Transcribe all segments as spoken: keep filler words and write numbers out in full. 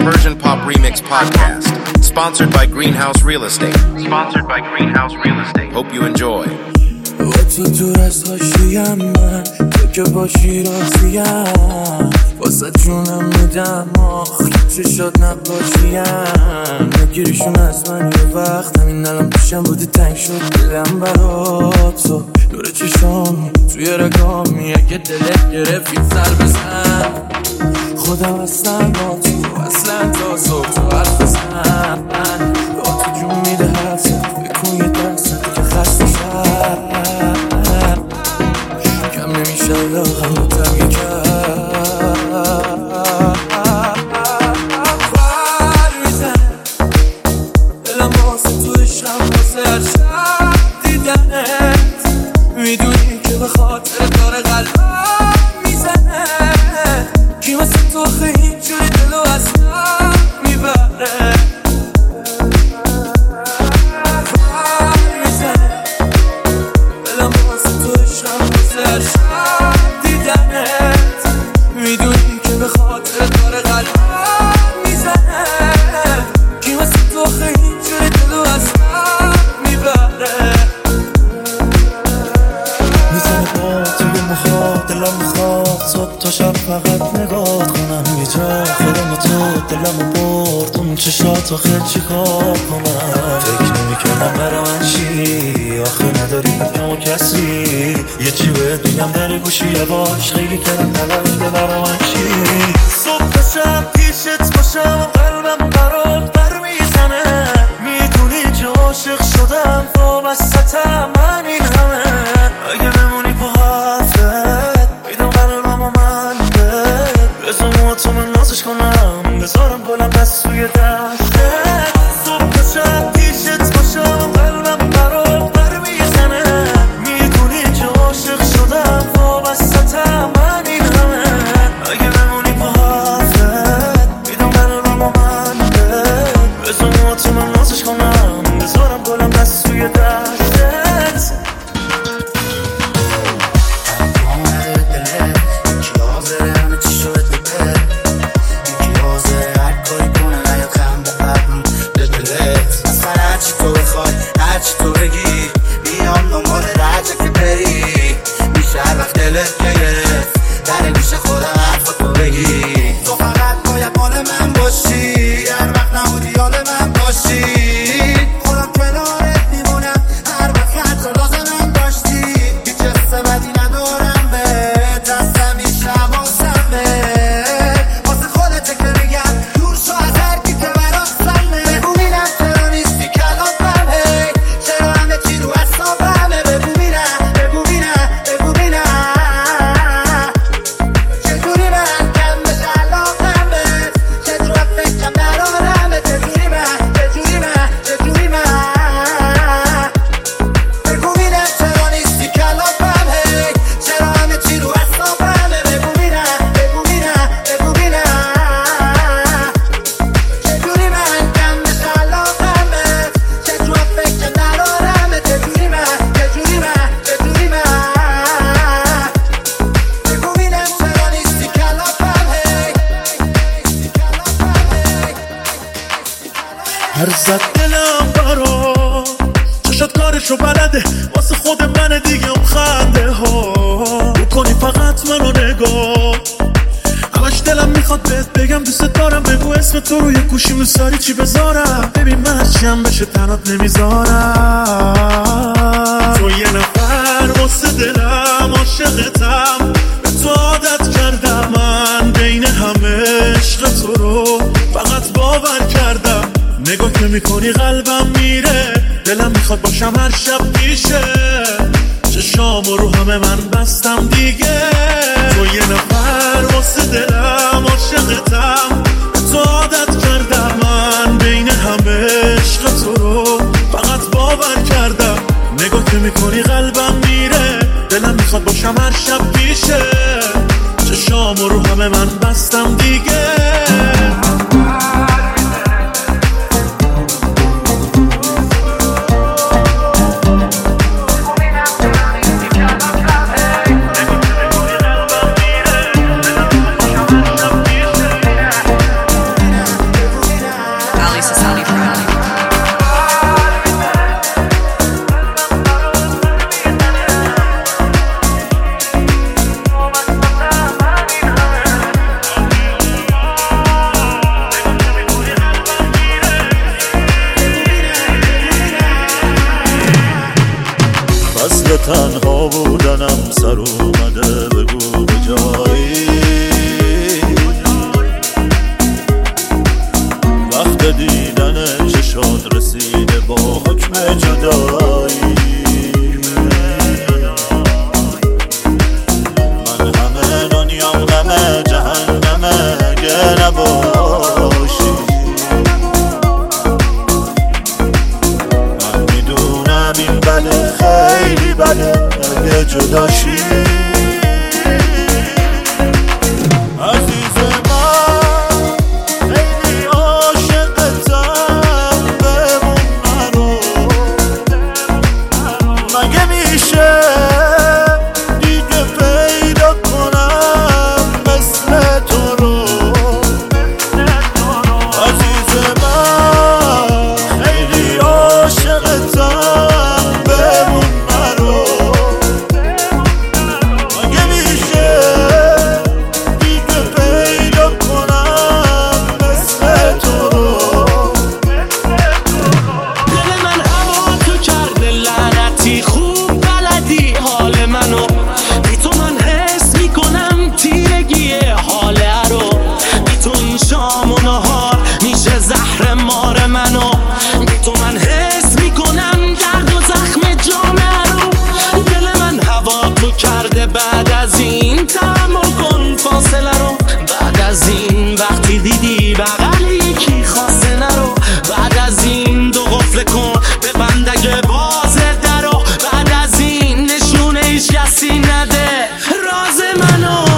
Persian Pop Remix podcast, sponsored by Greenhouse Real Estate. Sponsored by Greenhouse Real Estate. Hope you enjoy. و تو دور از هاشیم من تو که باشی راضیم واسه جونم میدم آخ چشات نباشیم نگیریشون از من یه وقت همین الان پیشم بودی تنگ شد دلم برات تو نور چشام توی رگامی اگه دلت گرفتی سر بزن خودم هستم با تو اصلا تا صبح تو حرف بزن با تو جون میده حرفت بکن یه درست که خسته شد کم نمیشه لاغم بودم یه کم بر میزنه دلم واسه تو عشقم واسه هر شب دیدنت میدونی که به خاطر داره قلبم میزنه کی واسه تو خیلی اینجوری دلو از من میبره میدونی که به خاطر داره قلبم میزنه کی واسه تو خیلی اینجوری دلو از من میبره میزنه با توی مخواد دلم میخواد صبح تا شب فقط نگاه کنم یه جا خودم و تو دلم برد اون چشات آخر چی کار کنم فکر نمی کنم برا من چی آخه نداری بگم و کسی یه چی باید بگم در گوشی یواش خیلی کردم تلاش که برا من چی صبح تا شب پیشت باشم قلبم برات بر میزنه میدونی که عاشق شدم وابستم من این همه اگه نمونی با حرفت میدم قلبم و من به بزن موتو من نازش کنم بذارم گلم دست توی دستت صبح تا شب پیشت باشم قلبم برات بر میزنه میدونی که عاشق شدم وابستم من این همه اگه نمونی با حرفت میدم قلبم و من بزن موتو من نازش کنم بذارم گلم دست توی دستت تو بگی بیام دنبال رجه که بری میشه هر وقت دلت گرفت در گوش خودم حرف تو بگی تو فقط باید مال من باشی هر وقت نبودی حال من باشی خودم کنارت میمونم هر وقت حتی لازمم داشتی هیچ حس بدی ندارم به دستم میشه حواسم به واسه خودته که میگم دور شو از هر کی که برات سمه بگو میرم چرا نیستی کلاتم هی چرا همه چی رو حسابمه بگو میرم بگو میرم بگو میرم چجوری من کم بشه علاقم بهت چجور فکرم درارمه چجوری من چجوری من چجوری من بگو میرم چرا نیستی کلاتم هی چرا همه چی رو حسابمه بگو میرم بگو میرم بگو میرم چجوری من کم بشه علاقم بهت چجور فکرم درارمه چجوری من چجوری من چجوری من بگو میرم چرا نیستی کلاتم هی هر زد دلم برا چشات کارشو بلده واسه خود من دیگه اون خنده ها بکنی فقط منو نگاه همش دلم میخواد بهت بگم دوست دارم بگو اسم تو روی گوشیم دوست داری چی بذارم ببین من هرچیم بشه تنات نمیذارم تو یه نفر واسه دلم عاشقتم به تو عادت کردم من بین همه عشق تو رو فقط باور کردم نگاه که میکنی قلبم میره دلم میخواد باشم هر شب پیشه چشام رو همه من بستم دیگه تو یه نفر واسه دلم عاشقتم تو عادت کردم من بین همه عشق تو رو فقط باور کردم نگاه که میکنی قلبم میره دلم میخواد باشم هر شب پیشه چشام رو همه من بستم دیگه مثل تنها بودنم سر اومده بگو به جایی وقت دیدن چشات رسیده با حکم جدایی من همه دنیام غم جهنمه اگه نباشی من میدونم این بده خیلی بده اگه جداشی بعد از این تحمل کن فاصله رو بعد از این وقتی دیدی بغل یکی خواسته نرو بعد از این دو قفل کن به بندگه بازه درو بعد از این نشونه هیچ کسی نده راز منو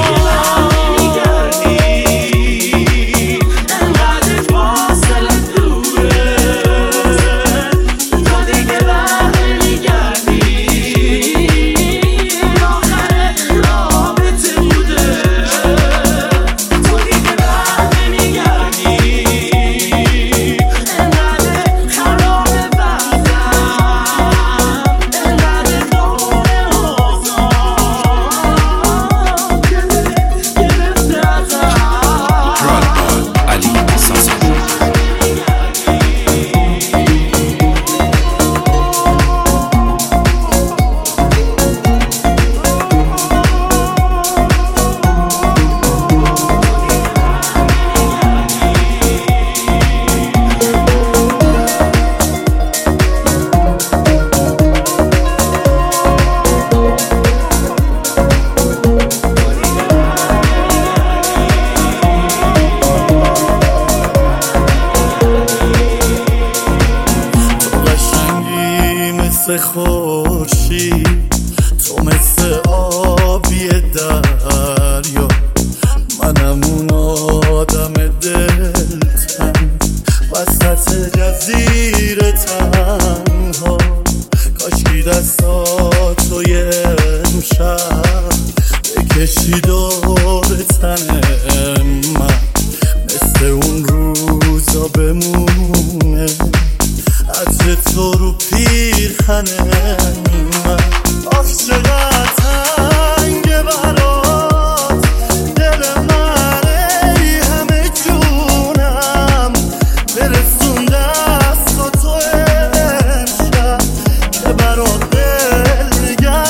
خورشید تو مثل آبی دریا منم اون آدم دلتنگ وسط جزیره تنها کاشکی دستاتو یه امشب بکشی دور تن من مثل اون روزا بمونه عطر تو رو پیرهن من آخ چقدر تنگه برات دل من ای همه جونم برسون دست تو امشب که برات دل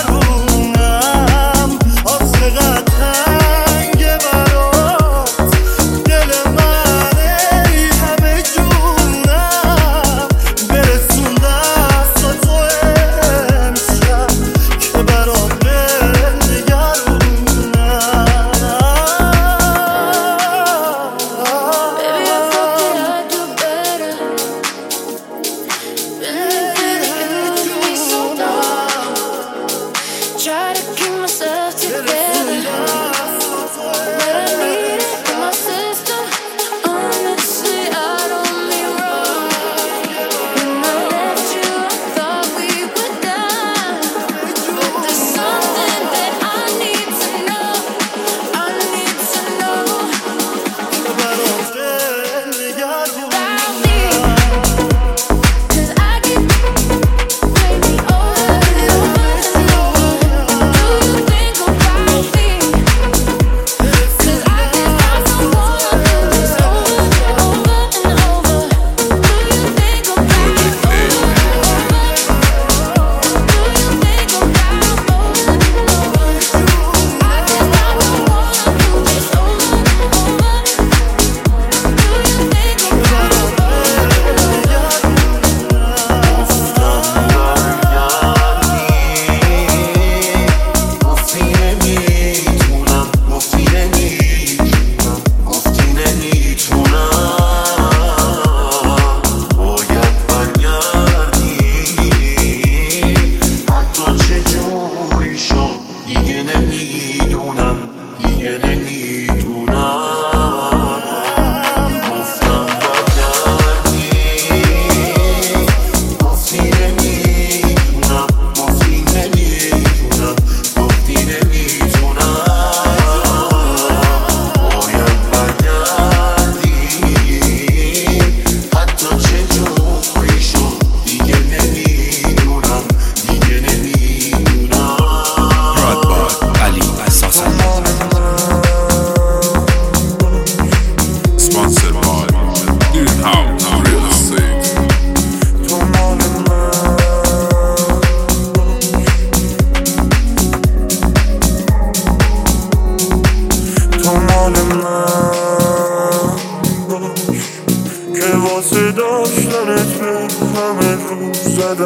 نگرونم آخ چقدر تنگه برات دل من ای همه جونم برسون دست تو امشب که برات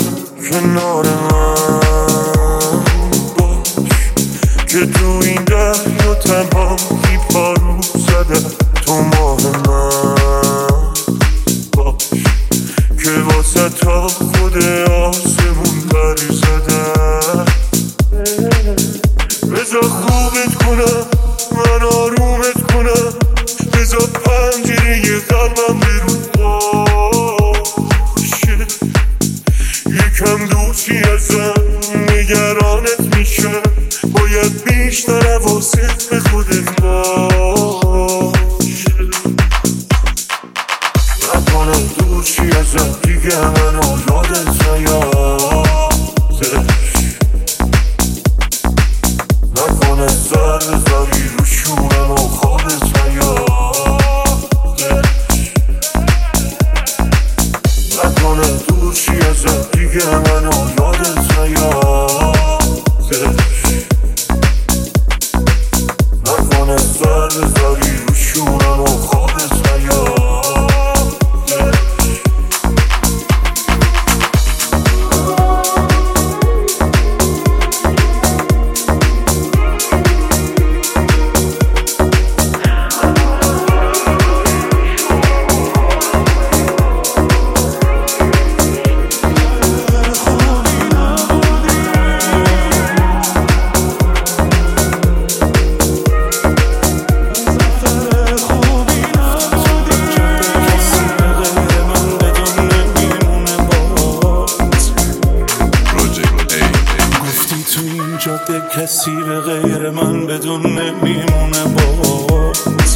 کنار من باش که تو این دریا تنهایی پارو زدم تو ماه من باش که واسه تا خود آسمون بری زدم بذار خوبت کنم من آرومت کنم بذار پنجره قلبم برو باشه یکم دوستی ازم نگرانت میشه باید بیشتر حواست به خودت باشه نکنم دوستی ازم دیگه منو یادت نیادش نکنه سر بذاری رو شورم و خوابت نیادش نکنه دوستی ازم دیگه منو یادت نیادش نکنه سر بذاری رو شورم و خوابت نیادش کسی به غیر من بدون نمیمونه باز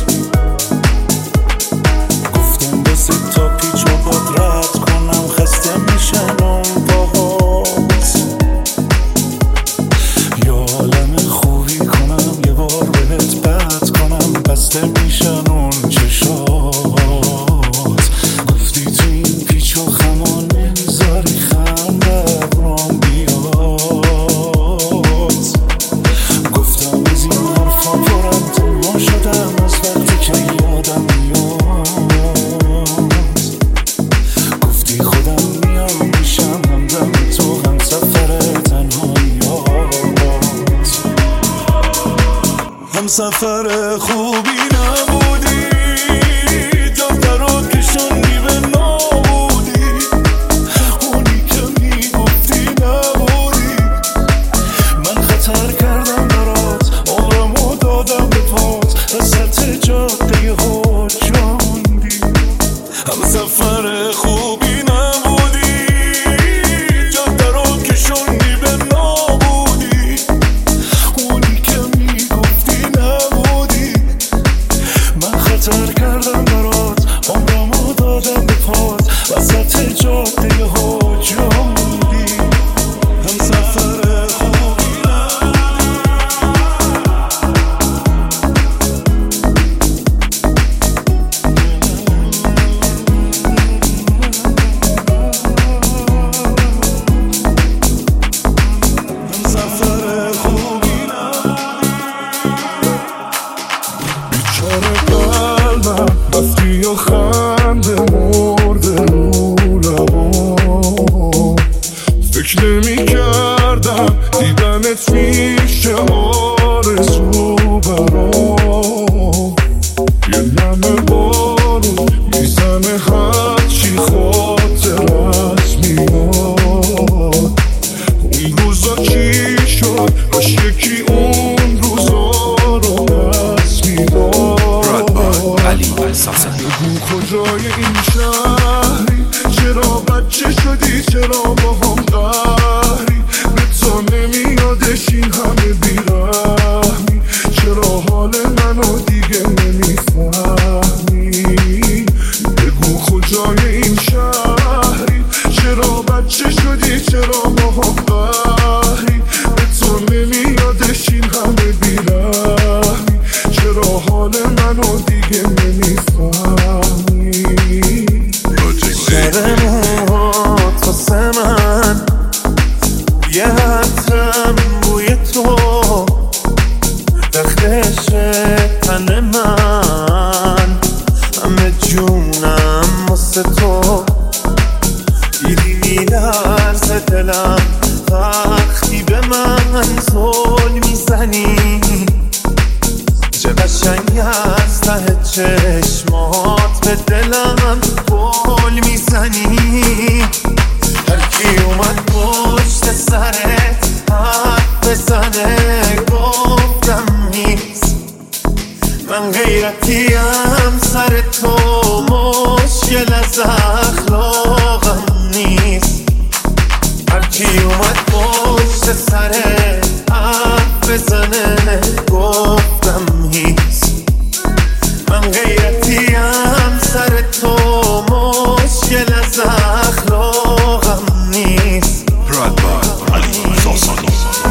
گفتم بسی تا پیچ و باد رد کنم خسته میشن اون باز یا عالم خوبی کنم یه بار بهت بد کنم بسته میشن اون چشات گفتی تو این پیچ و خمان نمیذاری خنده برام بیاد شدم از وقتی که یادم میاد گفتی خودم میام میشم همدم تو هم سفر تنهاییات هم سفر خوبی نبودی دفتر رو کشوندی به نابودی اونی که میگفتی نبودی من خطر کردم برات عمرمو دادم به پات وسط جاده ها جاندی هم سفر خوبی نبودی جاده رو کشوندی به نابودی اونی که میگفتی نبودی من خطر کردم برات عمرمو دادم به پات وسط جاده ها جاندی هم سفر خوبی رفتی یا خنده مرده رو لبا فکر نمی کردم دیدنت میشه آرزو برام یه نمه بارو میزنه هرچی خاطرت میاد اون روزا چی شد باش یکی اون روزا رو دست میداد بگو کجای این شهری چرا بچه شدی چرا با هم قهری به تا نمیادش این همه بیرحمی چرا حال منو دیگه نمیفهمی بگو کجای این شهری چرا بچه شدی چرا با هم قهری به تا نمیادش این همه بیرحمی چرا حال منو دیگه نمیفهمی سر موهات واسه من یه حتم بوی تو دختش تن من همه جونم واسه تو دیدی میلرزه دلم وقتی به من زل میزنی، چه قشنگ از ته چشمات به دلم گل میزنی. هر کی اومد پشت سرت حرف بزنه گفتم نیست، من غیرتیم سر تو مشکل از اخلاقم نیست. هر کی اومد پشت سرت حرف بزنه گفتم نیست، من غیرتیم سر تو مشکل از اخلاقم نیست. Brought by Ali Sasani.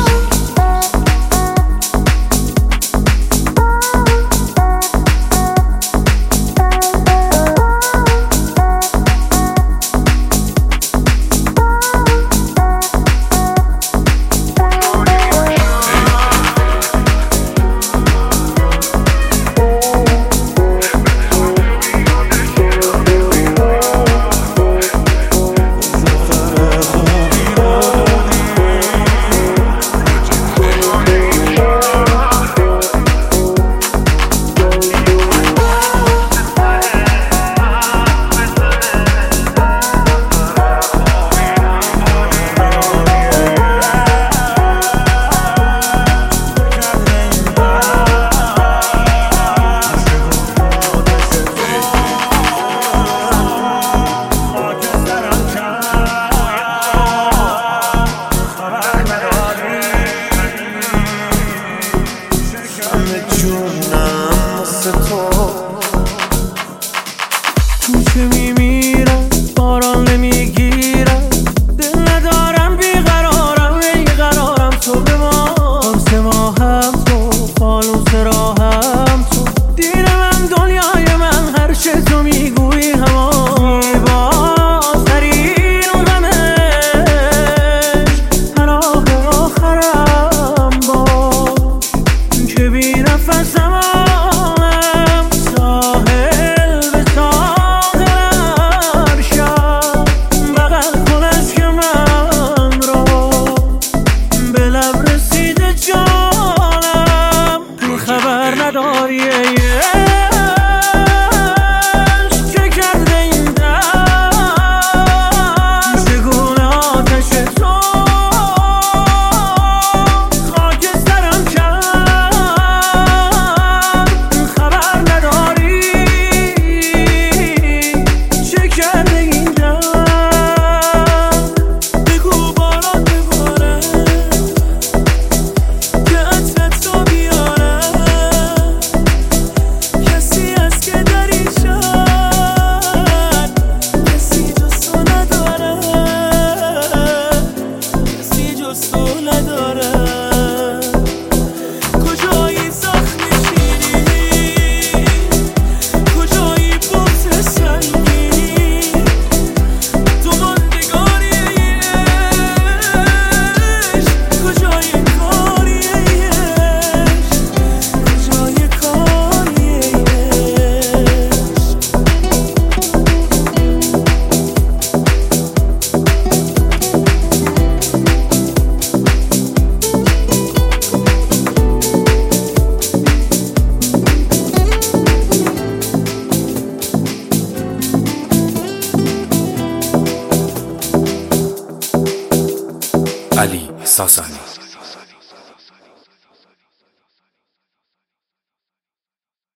کوچه میمیرم باران نمیگیرم، دل ندارم بیقرارم بیقرارم تو به ما خمس ماهم تو فانوس راهم تو دیر من دنیای من هر چه تو میگویی همان زیباترین غمش هناه آخرم باش که بی نفسم Ali Sasani.